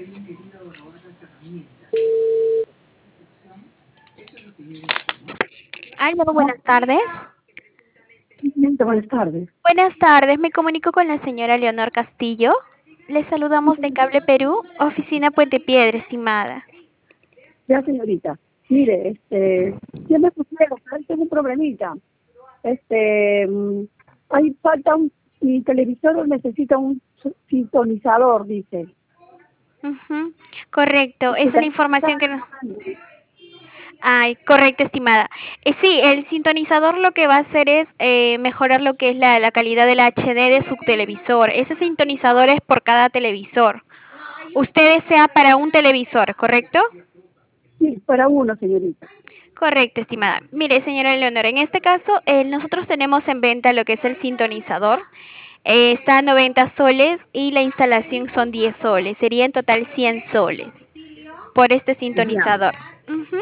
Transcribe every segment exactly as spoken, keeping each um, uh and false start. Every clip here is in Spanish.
Aló, buenas tardes. Buenas tardes. Buenas tardes, me comunico con la señora Leonor Castillo. Le saludamos de Cable Perú, oficina Puente Piedra, estimada. Ya, señorita. Mire, este, yo me pusiera, tengo un problemita. Este, mm, hay falta un, mi televisor necesita un su- sintonizador, dice. Ujú, correcto, esa es Está- la información que nos... Ay, correcto, estimada. Eh, sí, el sintonizador lo que va a hacer es eh, mejorar lo que es la, la calidad del H D de su televisor. Ese sintonizador es por cada televisor. Usted desea para un televisor, ¿correcto? Sí, para uno, señorita. Correcto, estimada. Mire, señora Leonora, en este caso eh, nosotros tenemos en venta lo que es el sintonizador. Eh, está a noventa soles y la instalación son diez soles. Sería en total cien soles por este Ya, sintonizador. Ujú.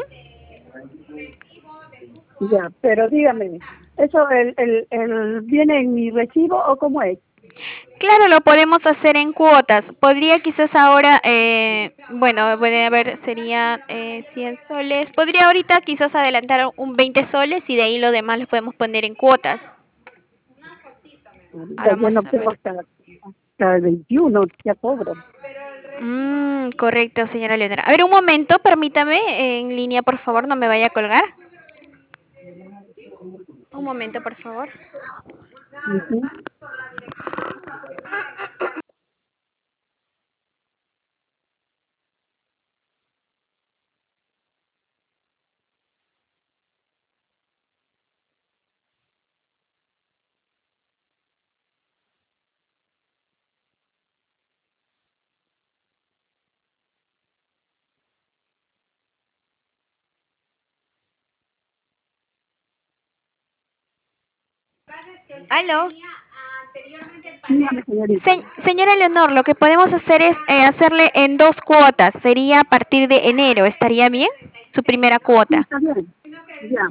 ya, pero dígame, ¿eso el, el, el viene en mi recibo o cómo es? Claro, lo podemos hacer en cuotas. Podría quizás ahora, eh, bueno, puede haber, sería eh, cien soles. Podría ahorita quizás adelantar un veinte soles y de ahí lo demás lo podemos poner en cuotas. Ahorita Ahora yo no vamos a tengo ver. hasta, hasta el veintiuno, ya cobro. Mm, correcto, señora Leonora. A ver, un momento, permítame en línea, por favor, no me vaya a colgar. Un momento, por favor. Ujú. Aló. Dígame, señorita. Se- señora Leonor, lo que podemos hacer es eh, hacerle en dos cuotas. Sería a partir de enero. ¿Estaría bien? Su primera Sí, cuota. está bien. Ya,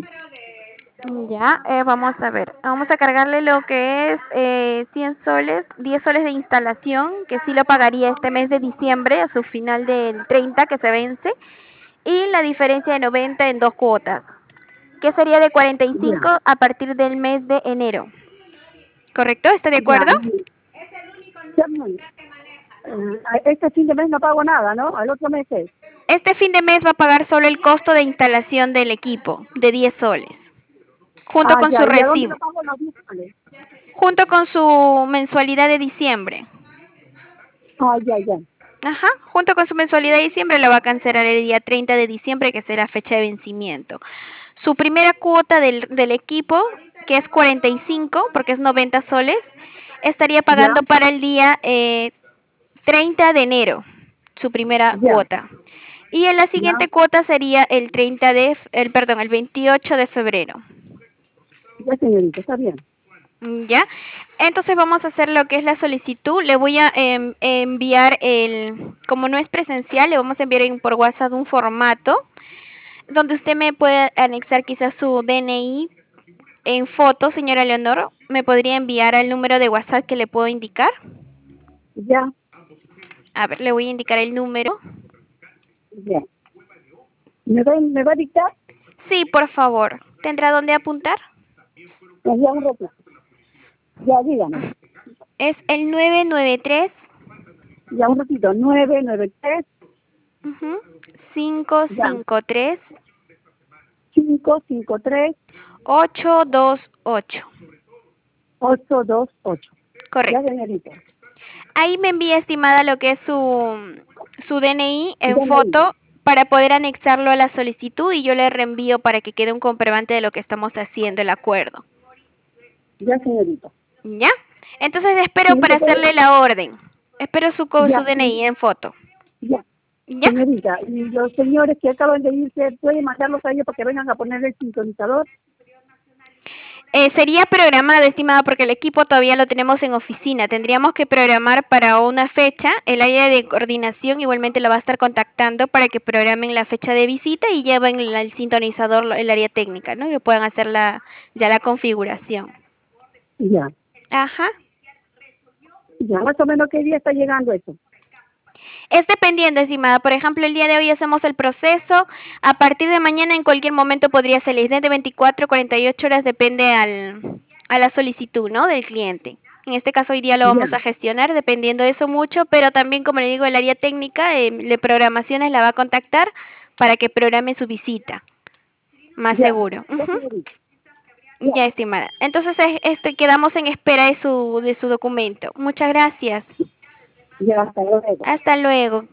Ya, eh, vamos a ver. Vamos a cargarle lo que es eh, cien soles, diez soles de instalación, que sí lo pagaría este mes de diciembre a su final del treinta que se vence. Y la diferencia de noventa en dos cuotas, que sería de cuarenta y ya, cinco a partir del mes de enero. ¿Correcto? ¿Está de ya. acuerdo? y- ya, bueno, eh, este fin de mes no pago nada, ¿no? Al otro mes es. Este fin de mes va a pagar solo el costo de instalación del equipo, de diez soles, junto Ah, con su ya. ¿Y a dónde lo recibo, pago los diez soles? junto con su mensualidad de diciembre. Ah, ya, ya. Ajá, junto con su mensualidad de diciembre lo va a cancelar el día treinta de diciembre, que será fecha de vencimiento. Su primera cuota del, del equipo, que es cuarenta y cinco, porque es noventa soles, estaría Ya, pagando para el día eh, treinta de enero, su primera ya, cuota. Y en la ya, siguiente cuota sería el treinta de, el, perdón, el veintiocho de febrero. ya, señorita, está bien. ¿Ya? Entonces vamos a hacer lo que es la solicitud. Le voy a em, enviar el, como no es presencial, le vamos a enviar en- por WhatsApp un formato donde usted me puede anexar quizás su D N I en foto, señora Leonor. ¿Me podría enviar al número de WhatsApp que le puedo indicar? Ya, A ver, le voy a indicar el número. ya. ¿Me va, me va a dictar? Sí, por favor. ¿Tendrá dónde apuntar? Pues ya un ratito. Ya, dígame. Es el nueve nueve tres Ya un ratito. Nueve, nueve, tres, ujú, cinco ya. cinco tres Cinco, cinco, tres, ocho dos ocho. ocho, dos, ocho. Ya, Correcto. señorita. Ahí me envía, estimada, lo que es su, su D N I en Ya me diga. foto para poder anexarlo a la solicitud y yo le reenvío para que quede un comprobante de lo que estamos haciendo, el acuerdo. Ya, señorita. ¿Ya? Entonces espero Sí, para yo puedo- hacerle la orden. Espero su, co- su ya, sí, D N I en foto. ya. ¿Ya? Señorita, y los señores que acaban de irse, ¿puede mandarlos a ellos para que vengan a poner el sintonizador? Eh, sería programado, estimada, porque el equipo todavía lo tenemos en oficina. Tendríamos que programar para una fecha. El área de coordinación igualmente lo va a estar contactando para que programen la fecha de visita y lleven el, el sintonizador, el área técnica, ¿no? Que puedan hacer la, ya la configuración. Ya, Ajá. ya, más o menos qué día está llegando eso. Es dependiendo, estimada. Por ejemplo, el día de hoy hacemos el proceso. A partir de mañana, en cualquier momento podría salir. Desde veinticuatro, cuarenta y ocho horas depende al, a la solicitud, ¿no? Del cliente. En este caso, hoy día lo Ya, vamos a gestionar, dependiendo de eso mucho. Pero también, como le digo, el área técnica eh, de programaciones la va a contactar para que programe su visita. Más ya, seguro. ya, Ujú. señorita, ya, Ya, estimada. Entonces, es- este, quedamos en espera de su, de su documento. Muchas gracias. ya, hasta luego. Hasta luego.